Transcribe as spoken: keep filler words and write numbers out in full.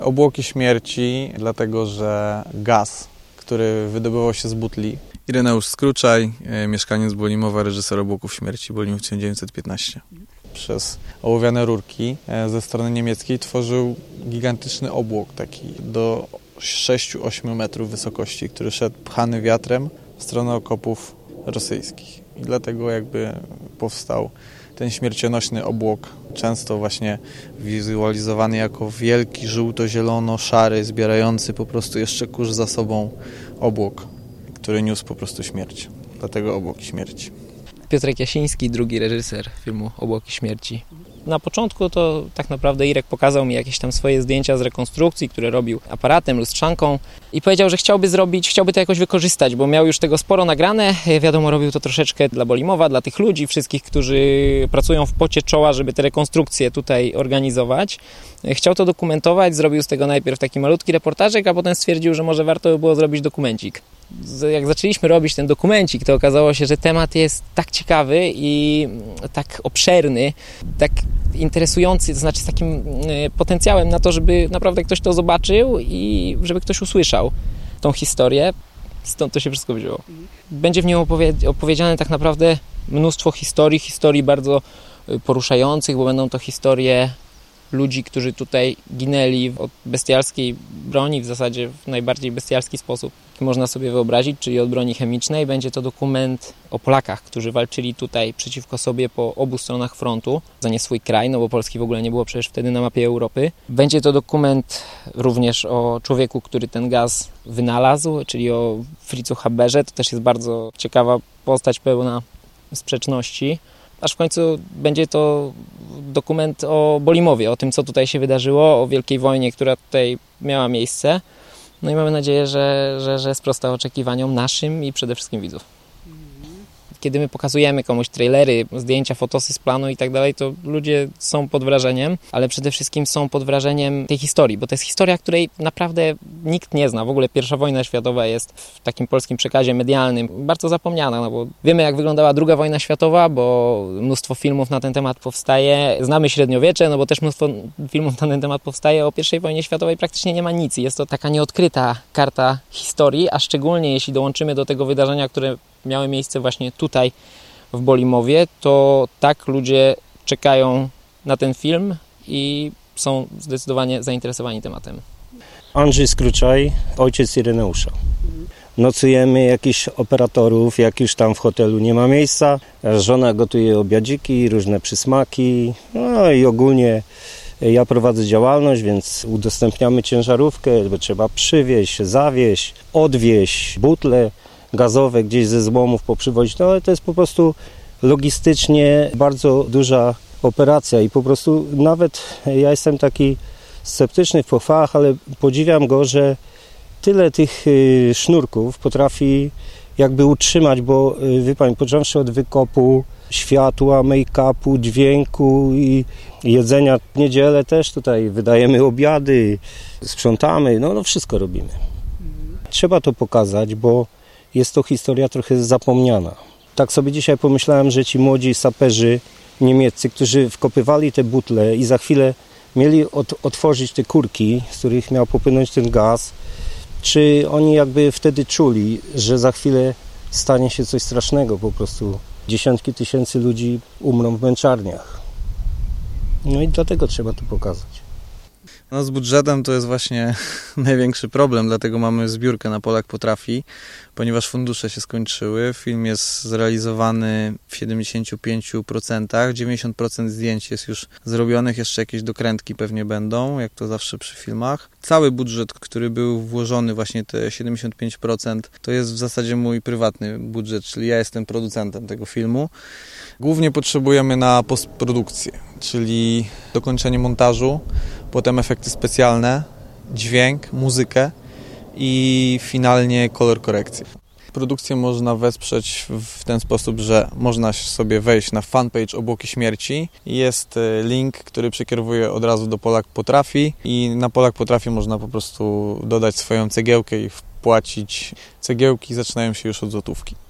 Obłoki śmierci, dlatego że gaz, który wydobywał się z butli. Ireneusz Skruczaj, mieszkaniec Bolimowa, reżyser Obłoków śmierci, Bolimów tysiąc dziewięćset piętnaście. Przez ołowiane rurki ze strony niemieckiej tworzył gigantyczny obłok, taki do sześć do ośmiu metrów wysokości, który szedł pchany wiatrem w stronę okopów rosyjskich. I dlatego jakby powstał ten śmiercionośny obłok, często właśnie wizualizowany jako wielki, żółto-zielono-szary, zbierający po prostu jeszcze kurz za sobą obłok, który niósł po prostu śmierć. Dlatego obłoki śmierci. Piotrek Jasiński, drugi reżyser filmu Obłoki śmierci. Na początku to tak naprawdę Irek pokazał mi jakieś tam swoje zdjęcia z rekonstrukcji, które robił aparatem, lustrzanką i powiedział, że chciałby zrobić, chciałby to jakoś wykorzystać, bo miał już tego sporo nagrane. Wiadomo, robił to troszeczkę dla Bolimowa, dla tych ludzi, wszystkich, którzy pracują w pocie czoła, żeby te rekonstrukcje tutaj organizować. Chciał to dokumentować, zrobił z tego najpierw taki malutki reportażek, a potem stwierdził, że może warto by było zrobić dokumencik. Jak zaczęliśmy robić ten dokumencik, to okazało się, że temat jest tak ciekawy i tak obszerny, tak interesujący, to znaczy z takim potencjałem na to, żeby naprawdę ktoś to zobaczył i żeby ktoś usłyszał tą historię. Stąd to się wszystko wzięło. Będzie w nim opowie- opowiedziane tak naprawdę mnóstwo historii, historii bardzo poruszających, bo będą to historie ludzi, którzy tutaj ginęli od bestialskiej broni, w zasadzie w najbardziej bestialski sposób, jaki można sobie wyobrazić, czyli od broni chemicznej. Będzie to dokument o Polakach, którzy walczyli tutaj przeciwko sobie po obu stronach frontu za nie swój kraj, no bo Polski w ogóle nie było przecież wtedy na mapie Europy. Będzie to dokument również o człowieku, który ten gaz wynalazł, czyli o Fritzu Haberze. To też jest bardzo ciekawa postać, pełna sprzeczności. Aż w końcu będzie to dokument o Bolimowie, o tym, co tutaj się wydarzyło, o wielkiej wojnie, która tutaj miała miejsce. No i mamy nadzieję, że, że, że sprosta oczekiwaniom naszym i przede wszystkim widzów. Kiedy my pokazujemy komuś trailery, zdjęcia, fotosy z planu i tak dalej, to ludzie są pod wrażeniem, ale przede wszystkim są pod wrażeniem tej historii, bo to jest historia, której naprawdę nikt nie zna. W ogóle pierwsza wojna światowa jest w takim polskim przekazie medialnym bardzo zapomniana, no bo wiemy, jak wyglądała druga wojna światowa, bo mnóstwo filmów na ten temat powstaje. Znamy średniowiecze, no bo też mnóstwo filmów na ten temat powstaje. O pierwszej wojnie światowej praktycznie nie ma nic. Jest to taka nieodkryta karta historii, a szczególnie jeśli dołączymy do tego wydarzenia, które miały miejsce właśnie tutaj w Bolimowie, to tak ludzie czekają na ten film i są zdecydowanie zainteresowani tematem. Andrzej Skruczaj, ojciec Ireneusza. Nocujemy jakichś operatorów, jak już tam w hotelu nie ma miejsca. Żona gotuje obiadziki, różne przysmaki, no i ogólnie ja prowadzę działalność, więc udostępniamy ciężarówkę, bo trzeba przywieźć, zawieźć, odwieźć butle gazowe gdzieś ze złomów poprzywozić, no ale to jest po prostu logistycznie bardzo duża operacja i po prostu nawet ja jestem taki sceptyczny w pochwałach, ale podziwiam go, że tyle tych sznurków potrafi jakby utrzymać, bo wie pani, począwszy od wykopu, światła, make-upu, dźwięku i jedzenia. W niedzielę też tutaj wydajemy obiady, sprzątamy, no, no wszystko robimy. Trzeba to pokazać, bo jest to historia trochę zapomniana. Tak sobie dzisiaj pomyślałem, że ci młodzi saperzy niemieccy, którzy wkopywali te butle i za chwilę mieli od, otworzyć te kurki, z których miał popłynąć ten gaz, czy oni jakby wtedy czuli, że za chwilę stanie się coś strasznego, po prostu dziesiątki tysięcy ludzi umrą w męczarniach. No i dlatego trzeba to pokazać. No z budżetem to jest właśnie największy problem, dlatego mamy zbiórkę na Polak Potrafi, ponieważ fundusze się skończyły. Film jest zrealizowany w siedemdziesięciu pięciu procentach, dziewięćdziesiąt procent zdjęć jest już zrobionych, jeszcze jakieś dokrętki pewnie będą, jak to zawsze przy filmach. Cały budżet, który był włożony, właśnie te siedemdziesiąt pięć procent, to jest w zasadzie mój prywatny budżet, czyli ja jestem producentem tego filmu. Głównie potrzebujemy na postprodukcję, czyli dokończenie montażu, potem efekty specjalne, dźwięk, muzykę i finalnie kolor korekcji. Produkcję można wesprzeć w ten sposób, że można sobie wejść na fanpage Obłoki Śmierci. Jest link, który przekierowuje od razu do Polak Potrafi i na Polak Potrafi można po prostu dodać swoją cegiełkę i wpłacić. Cegiełki zaczynają się już od złotówki.